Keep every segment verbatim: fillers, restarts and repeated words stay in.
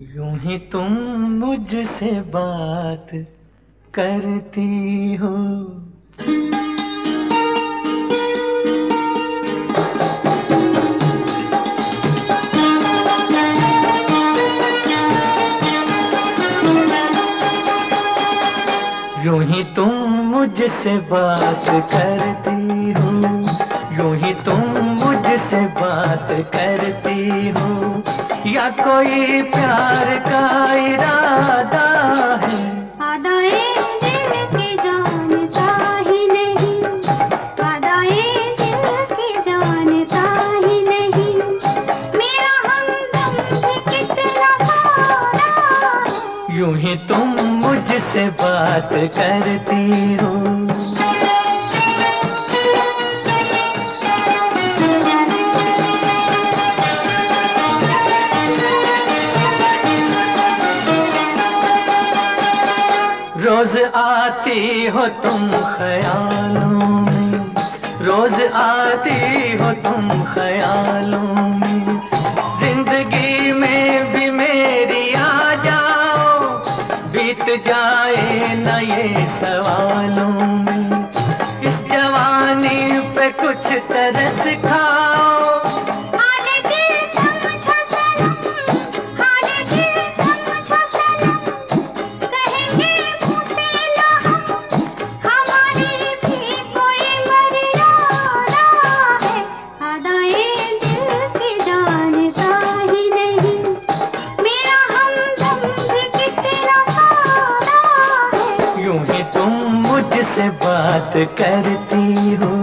यूं ही तुम मुझसे बात करती हो, यूं ही तुम मुझसे बात करती हो, यूं ही तुम मुझसे बात करती हो, या कोई प्यार का इरादा है? आदाए दिल की जानता ही नहीं, आदाए दिल की जानता ही नहीं, मेरा हमदम भी कितना सारा है। यूं ही तुम मुझसे बात करती हो, रोज आती हो तुम ख्यालों में, रोज आती हो तुम ख्यालों में, जिंदगी में भी मेरी आ जाओ, बीत जाए न ये सवालों में, इस जवानी पे कुछ तरस खाओ। मुझसे बात करती हो,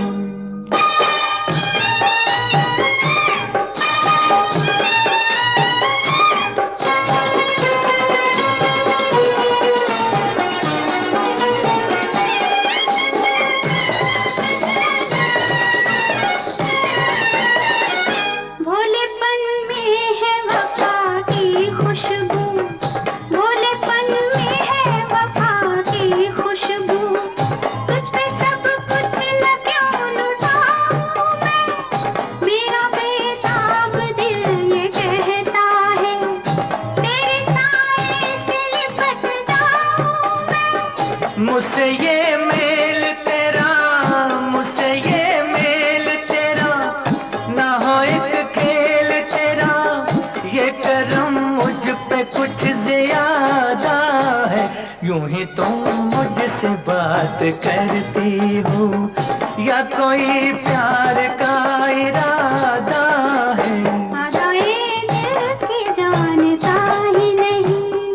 भोलेपन में है वफा की खुशबू, भोलेपन में है वफा की खुशबू, तुझ पे सब कुछ न क्यों लुटाऊं मैं, मेरा बेताब दिल ये कहता है, तेरे साए से लिपट जाऊं मैं। मुझसे ये मेल तेरा, मुझसे ये मेल तेरा, ना हो एक खेल तेरा, ये करम मुझ पे कुछ ज्यादा है। यूं ही तुम मुझसे बात करती हो, या कोई प्यार का इरादा है? आदाए दिल की जानता ही नहीं,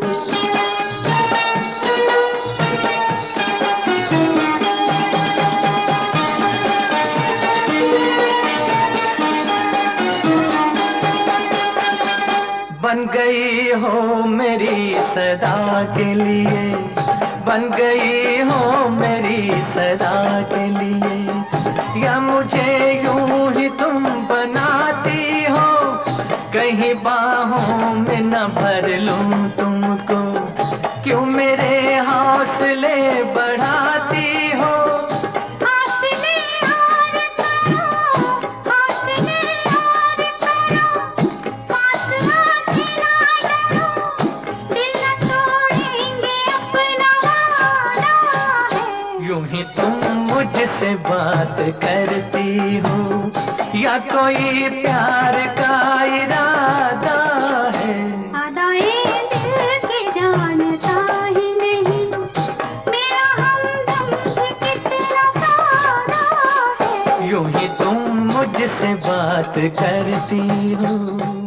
बन गई हो मेरी सदा के लिए, बन गई हो मेरी सदा के लिए, या मुझे यूं ही तुम बनाती हो, कहीं बाहों में न भर लूं तुमको, क्यों मेरे हौसले बढ़ाती हो? यूं ही तुम मुझसे बात करती हो, या कोई प्यार का इरादा है? आदाए दिल की जानता ही नहीं, मेरा हमदम भी कितना सारा है। यूं ही तुम मुझसे बात करती हो।